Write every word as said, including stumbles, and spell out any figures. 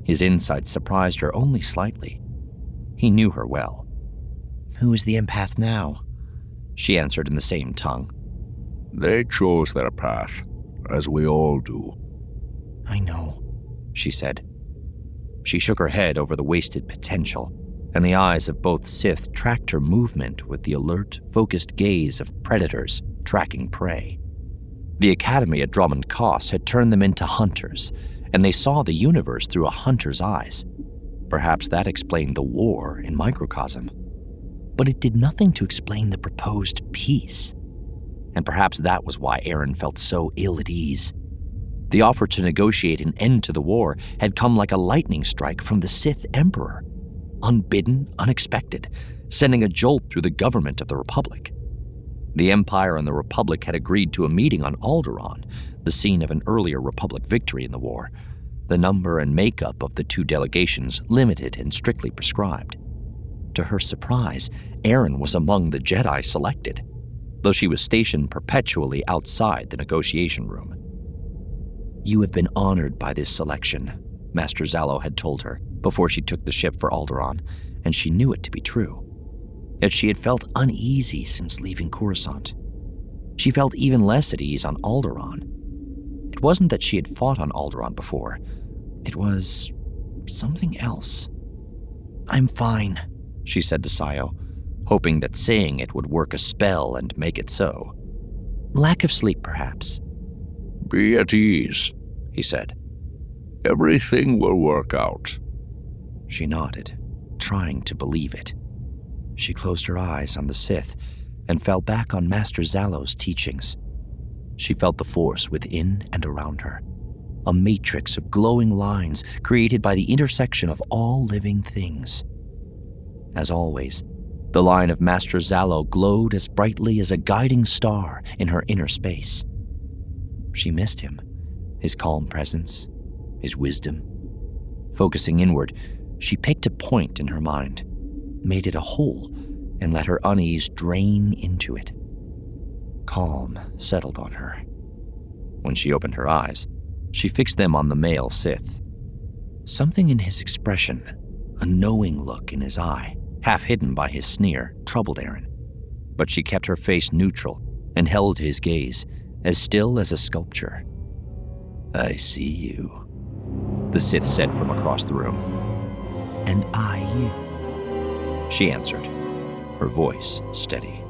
His insight surprised her only slightly. He knew her well. "Who is the empath now?" She answered in the same tongue. "They chose their path, as we all do." "I know," she said. She shook her head over the wasted potential, and the eyes of both Sith tracked her movement with the alert, focused gaze of predators tracking prey. The academy at Drummond Koss had turned them into hunters, and they saw the universe through a hunter's eyes. Perhaps that explained the war in microcosm. But it did nothing to explain the proposed peace. And perhaps that was why Eryn felt so ill at ease. The offer to negotiate an end to the war had come like a lightning strike from the Sith Emperor. Unbidden, unexpected, sending a jolt through the government of the Republic. The Empire and the Republic had agreed to a meeting on Alderaan, the scene of an earlier Republic victory in the war. The number and makeup of the two delegations limited and strictly prescribed. To her surprise, Eryn was among the Jedi selected, though she was stationed perpetually outside the negotiation room. "You have been honored by this selection," Master Zalo had told her before she took the ship for Alderaan, and she knew it to be true. Yet she had felt uneasy since leaving Coruscant. She felt even less at ease on Alderaan. It wasn't that she had fought on Alderaan before. It was something else. "I'm fine," she said to Sayo, hoping that saying it would work a spell and make it so. "Lack of sleep, perhaps." "Be at ease," he said. "Everything will work out." She nodded, trying to believe it. She closed her eyes on the Sith and fell back on Master Zalo's teachings. She felt the Force within and around her, a matrix of glowing lines created by the intersection of all living things. As always, the line of Master Zalo glowed as brightly as a guiding star in her inner space. She missed him, his calm presence, his wisdom. Focusing inward, she picked a point in her mind, made it a whole, and let her unease drain into it. Calm settled on her. When she opened her eyes, she fixed them on the male Sith. Something in his expression, a knowing look in his eye, half hidden by his sneer, troubled Eryn. But she kept her face neutral and held his gaze, as still as a sculpture. "I see you," the Sith said from across the room. "And I you," she answered, her voice steady.